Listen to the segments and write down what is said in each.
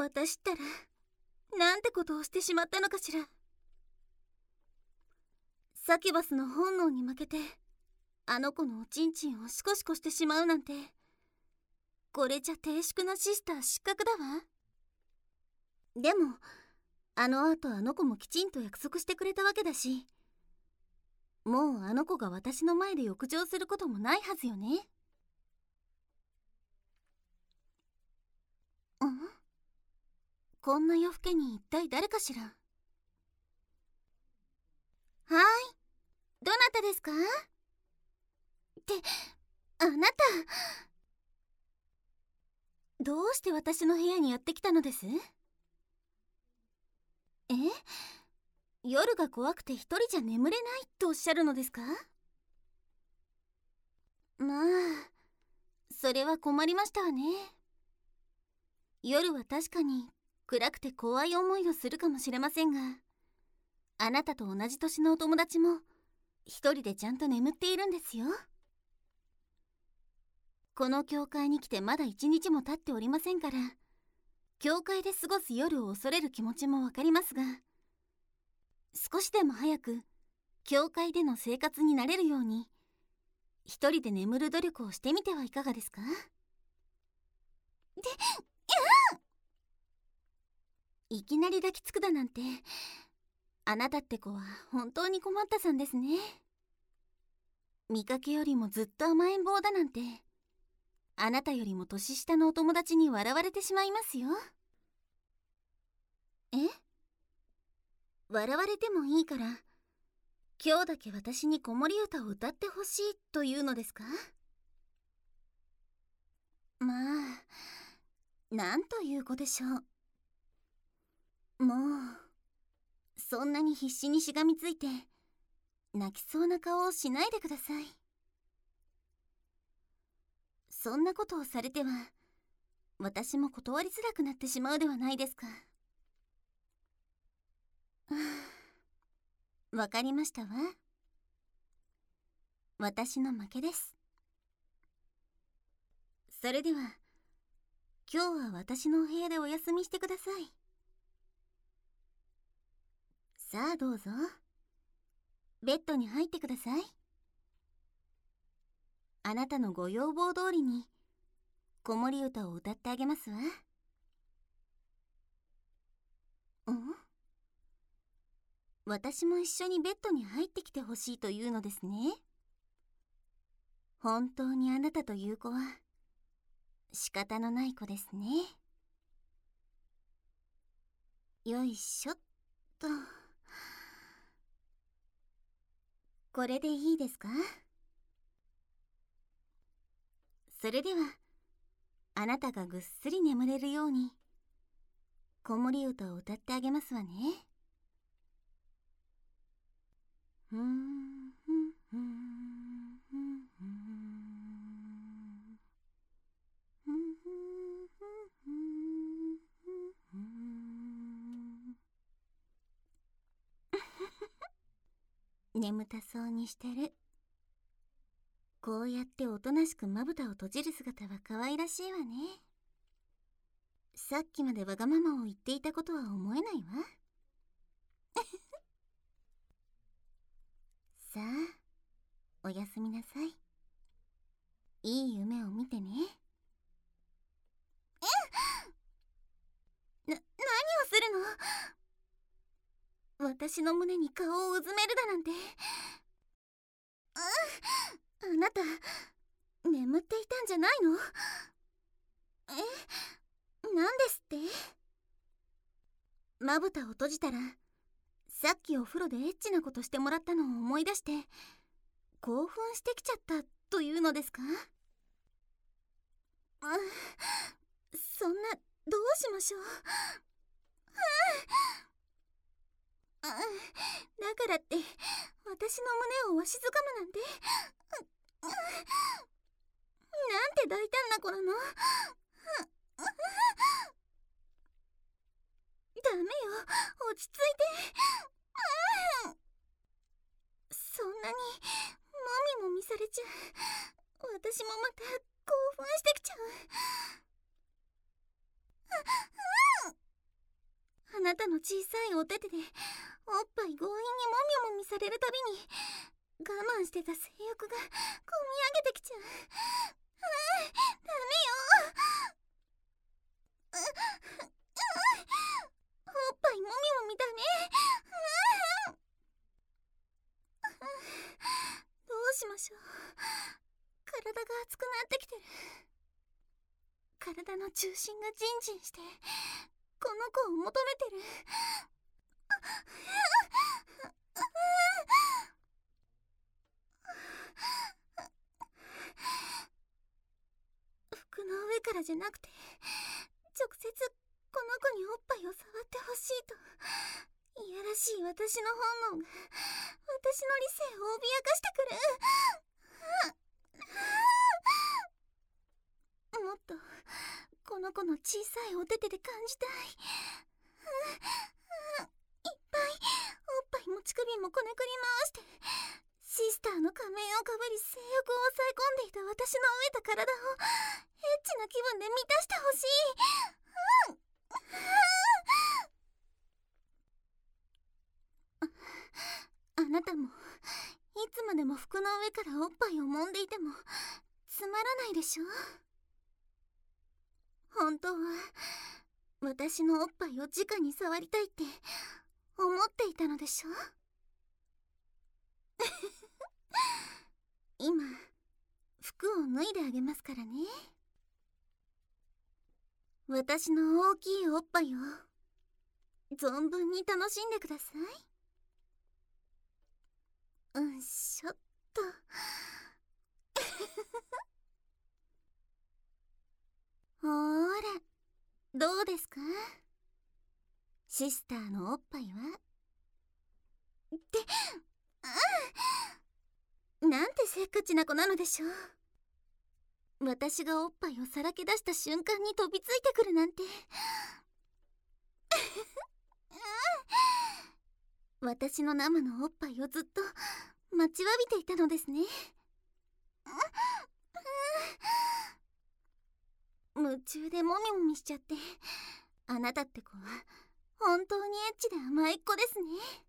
私ったらなんてことをしてしまったのかしら。サキュバスの本能に負けてあの子のおちんちんをシコシコしてしまうなんて、これじゃ低粛なシスター失格だわ。でもあの後あの子もきちんと約束してくれたわけだし、もうあの子が私の前で浴場することもないはずよね。こんな夜更けに一体誰かしら。はい、どなたですか？ってあなた、どうして私の部屋にやってきたのです？夜が怖くて一人じゃ眠れないとおっしゃるのですか？まあ、それは困りましたわね。夜は確かに暗くて怖い思いをするかもしれませんが、あなたと同じ年のお友達も一人でちゃんと眠っているんですよ。この教会に来てまだ一日も経っておりませんから、教会で過ごす夜を恐れる気持ちもわかりますが、少しでも早く教会での生活に慣れるように一人で眠る努力をしてみてはいかがですか？いきなり抱きつくだなんて、あなたって子は本当に困ったさんですね。見かけよりもずっと甘えん坊だなんて、あなたよりも年下のお友達に笑われてしまいますよ。笑われてもいいから今日だけ私に子守歌を歌ってほしいというのですか？まあ、なんという子でしょう。もうそんなに必死にしがみついて泣きそうな顔をしないでください。そんなことをされては私も断りづらくなってしまうではないですか。わかりましたわ。私の負けです。それでは今日は私のお部屋でお休みしてください。さあどうぞ、ベッドに入ってください。あなたのご要望通りに子守歌を歌ってあげますわ。私も一緒にベッドに入ってきてほしいというのですね。本当にあなたという子は仕方のない子ですね。よいしょっと。これでいいですか？それではあなたがぐっすり眠れるように子守歌を歌ってあげますわね。眠たそうにしてる。こうやっておとなしくまぶたを閉じる姿は可愛らしいわね。さっきまでわがままを言っていたことは思えないわ。さあおやすみなさい。いい夢を見てね。何をするの？私の胸に顔をうずめるだなんて。あなた眠っていたんじゃないの？なんですって？まぶたを閉じたらさっきお風呂でエッチなことしてもらったのを思い出して興奮してきちゃったというのですか？そんな、どうしましょう。だからって私の胸をわしづかむなんて、なんて大胆な子なの。ダメよ、落ち着いて。そんなにもみもみされちゃ私もまた興奮してきちゃう。 なたの小さいお手手でおっぱい強引にもみもみされるたびに我慢してた性欲がこみ上げてきちゃう。ダメよ。おっぱいもみもみダメ。どうしましょう。体が熱くなってきてる。体の中心がジンジンしてこの子を求めてる。服の上からじゃなくて直接この子におっぱいを触ってほしいと、いやらしい私の本能が私の理性を脅かしてくる。もっとこの子の小さいお手手で感じたい。いっぱいおっぱいも乳首もこねくり回してシスターの仮面をかぶり性欲を抑え込んでいた私の飢えた体をエッチな気分で満たしてほしい。あなたもいつまでも服の上からおっぱいを揉んでいてもつまらないでしょ。本当は私のおっぱいを直に触りたいって思っていたのでしょ。今服を脱いであげますからね。私の大きいおっぱいを存分に楽しんでください。うんしょっと。ほーら、どうですかシスターのおっぱいは。なんてせっかちな子なのでしょう。私がおっぱいをさらけ出した瞬間に飛びついてくるなんて。私の生のおっぱいをずっと待ちわびていたのですね。夢中でもみもみしちゃって、あなたって子は本当にエッチで甘いっ子ですね。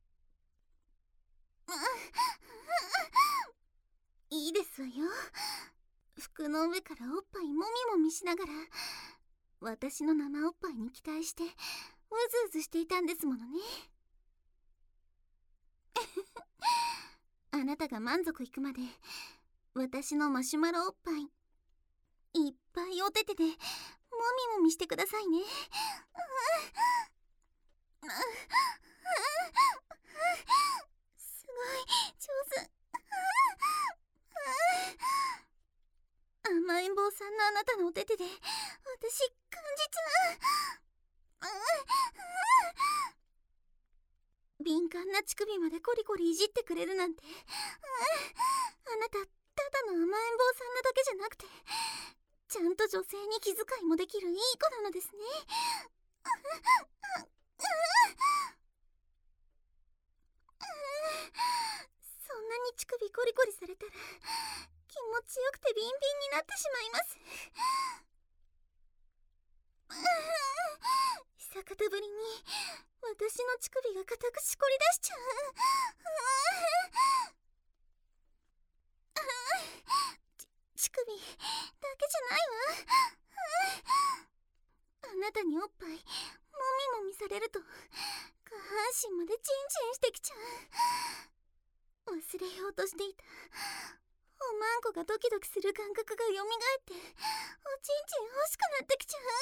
いいですわよ。服の上からおっぱいもみもみしながら私の生おっぱいに期待してうずうずしていたんですものね。あなたが満足いくまで私のマシュマロおっぱいいっぱいお手手でもみもみしてくださいね。すごい上手。甘えん坊さんのあなたのお手手で私感じちゃう。敏感な乳首までコリコリいじってくれるなんて。あなたただの甘えん坊さんなだけじゃなくてちゃんと女性に気遣いもできるいい子なのですね。そんなに乳首コリコリされたら気持ちよくてビンビンになってしまいます。久方ぶりに私の乳首が固くしこり出しちゃう。乳首だけじゃないわ。あなたにおっぱいもみもみされると下半身までチンチンしてきちゃう。忘れようとしていたおまんこがドキドキする感覚がよみがえっておちんちん欲しくなってきちゃう。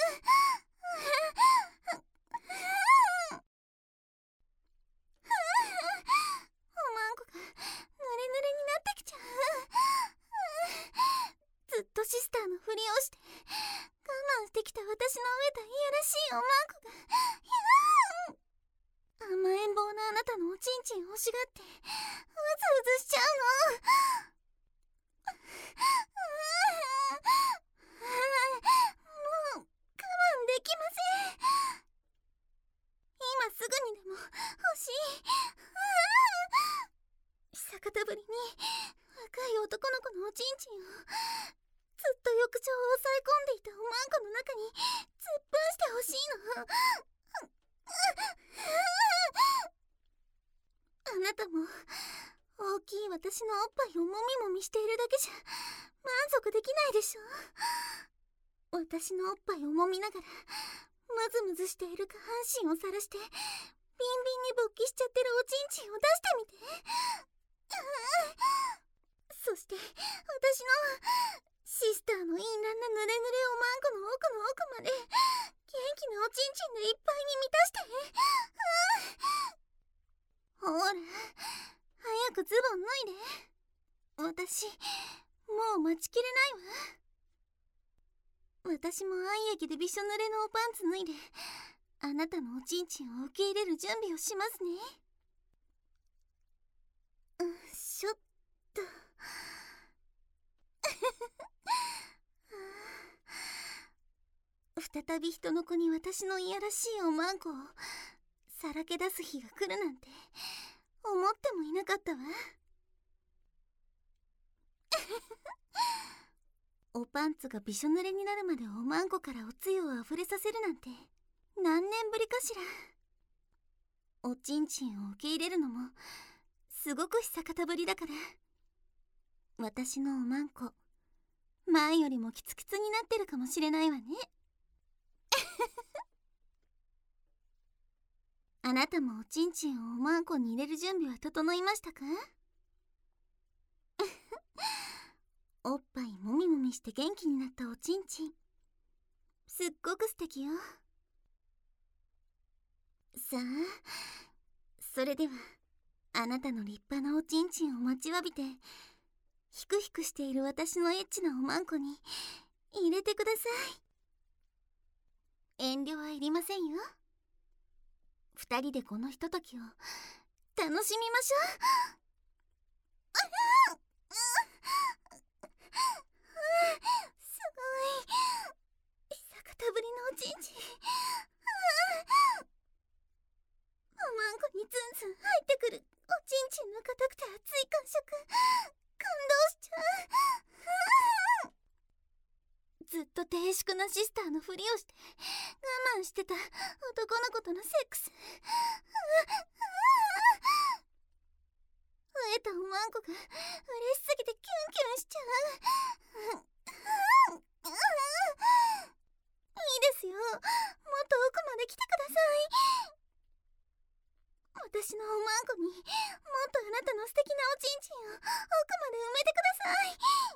おまんこがヌレヌレになってきちゃう。ずっとシスターのふりをして我慢してきた私の飢えたいやらしいおまんこが甘えん坊なあなたのおちんちん欲しがってうずうずしちゃうの。もう我慢できません。今すぐにでも欲しい。久方ぶりに若い男の子のおちんちんをずっと浴場を抑え込んでいたおまんこの中に突っ伏してほしいの。 なたも大きい私のおっぱいをもみもみしているだけじゃ満足できないでしょ。私のおっぱいをもみながらムズムズしている下半身をさらしてビンビンに勃起しちゃってるおちんちんを出してみて。そして私のシスターの淫乱な濡れ濡れおまんこの奥の奥まで元気なおちんちんでいっぱいに満たして。ほら早くズボン脱いで。私もう待ちきれないわ。私も愛液でびしょ濡れのおパンツ脱いであなたのおちんちんを受け入れる準備をしますね。しょっと再び人の子に私のいやらしいおまんこをさらけ出す日が来るなんて思ってもいなかったわ。おパンツがびしょ濡れになるまでおまんこからおつゆをあふれさせるなんて何年ぶりかしら。おちんちんを受け入れるのもすごく久方ぶりだから、私のおまんこ前よりもキツキツになってるかもしれないわね。あなたもおちんちんをおまんこに入れる準備は整いましたか？おっぱいもみもみして元気になったおちんちん、すっごく素敵よ。さあ、それではあなたの立派なおちんちんを待ちわびてヒクヒクしている私のエッチなおまんこに入れてください。遠慮はいりませんよ。二人でこのひとときを楽しみましょう。すごい久方ぶりのおちんちん。おまんこにツンツン入ってくるおちんちんの硬くて熱い感触、感動しちゃう。ずっと低粛なシスターのふりをして我慢してた男の子とのセックス。増えたおまんこが嬉しすぎてキュンキュンしちゃう。いいですよ、もっと奥まで来てください。私のおまんこにもっとあなたの素敵なおちんちんを奥まで埋めてください。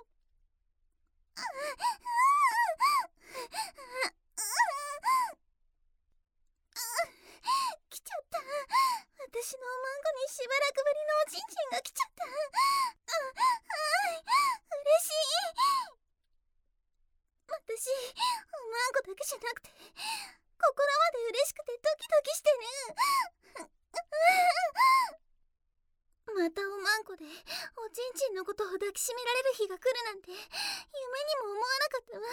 来ちゃった。私のおまんこにしばらくぶりのおちんちんが来ちゃった。嬉しい。私おまんこだけじゃなくて心まで嬉しくてドキドキしてる。またおまんこでおちんちんのことを抱きしめられる日が来るなんて夢にも思わなかったわ。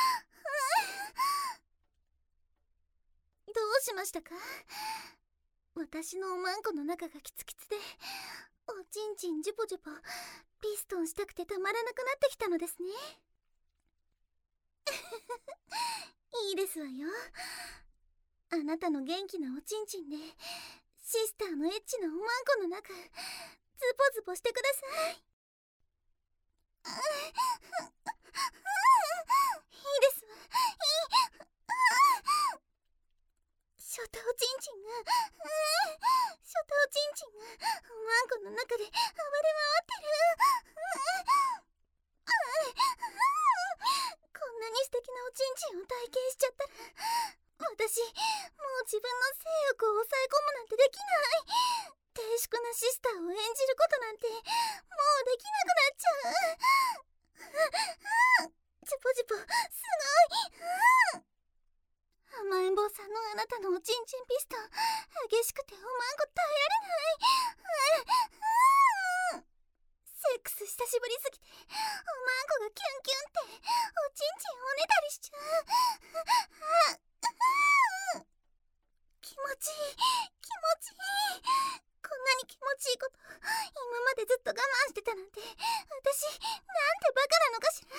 どうしましたか？私のおまんこの中がキツキツでおちんちんジュポジュポピストンしたくてたまらなくなってきたのですね。いいですわよ。あなたの元気なおちんちんでシスターのエッチなおまんこの中ズポズポしてください。いいですわ。ショタおちんちんがショタおちんちんがおまんこの中で暴れ回ってる。こんなに素敵なおちんちんを体験しちゃったら私もう自分の性欲を抑え込むなんてできない。低粛なシスターを演じることなんてもうできなくなっちゃう。ジュポジュポすごい。甘えん坊さんのあなたのおちんちんピストン激しくておまんこ耐えられない。セックス久しぶりすぎておまんこがキュンキュンっておちんちんをねたりしちゃう。気持ちいい気持ちいい。こんなに気持ちいいこと今までずっと我慢してたなんて私なんてバカなのかしら。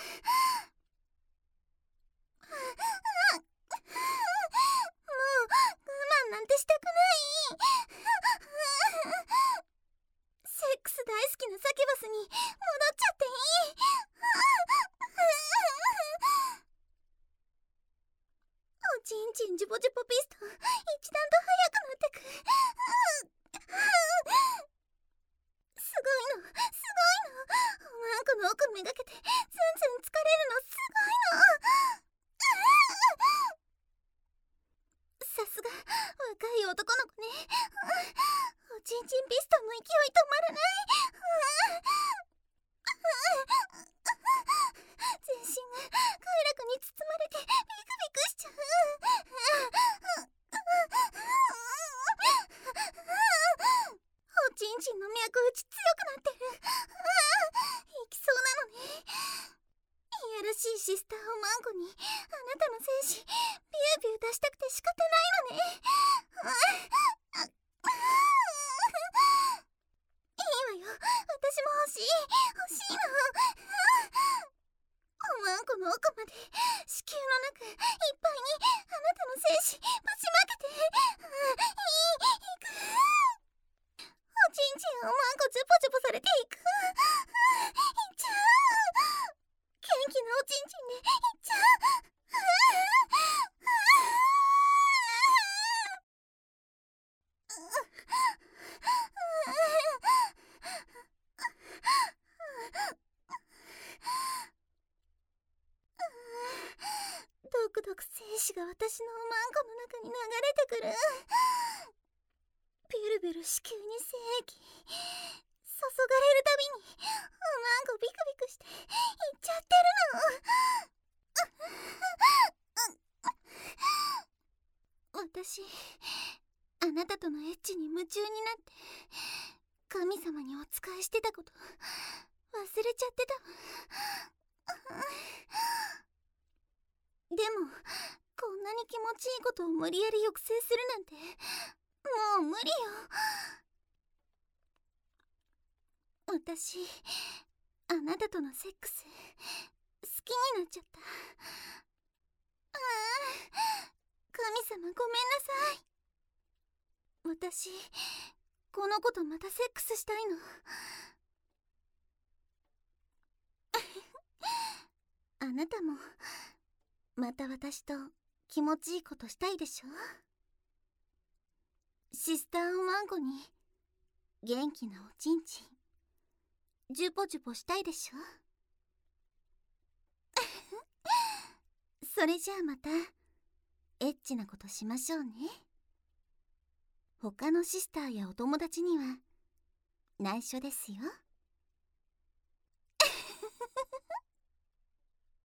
もう我慢なんてしたくない。 ちんちんジュボジュボピストン一段と速くなってく。すごいの、すごいの。おまんこの奥めがけてずんずん疲れるのすごいの。さすが若い男の子ね。おちんちんピストンの勢い止まらない。全身が快楽に包まれてビクビクしちゃう。おちんちんの脈打ち強くなってる。いきそうなのね。いやらしいシスターおまんこにあなたの精子ビュービュー出したくて仕方ないのね。いいわよ、私も欲しい、欲しいの。おまんこの奥まで子宮の中いっぱいにあなたの精子ぶちまけて。いく。おちんちんおまんこジュポジュポされていく。いっちゃう。元気なおちんちんでいっちゃう。ドクドク精子が私のおまんこの中に流れてくる。ビュルビュル子宮に精液注がれるたびにおまんこビクビクしていっちゃってるの。私あなたとのエッチに夢中になって神様にお仕えしてたこと忘れちゃってたわ。でもこんなに気持ちいいことを無理やり抑制するなんてもう無理よ。私あなたとのセックス好きになっちゃった。神様ごめんなさい。私この子とまたセックスしたいの。あなたもまた私と気持ちいいことしたいでしょ。シスターおまんこに元気なおちんちんジュポジュポしたいでしょ。それじゃあまたエッチなことしましょうね。他のシスターやお友達には内緒ですよ。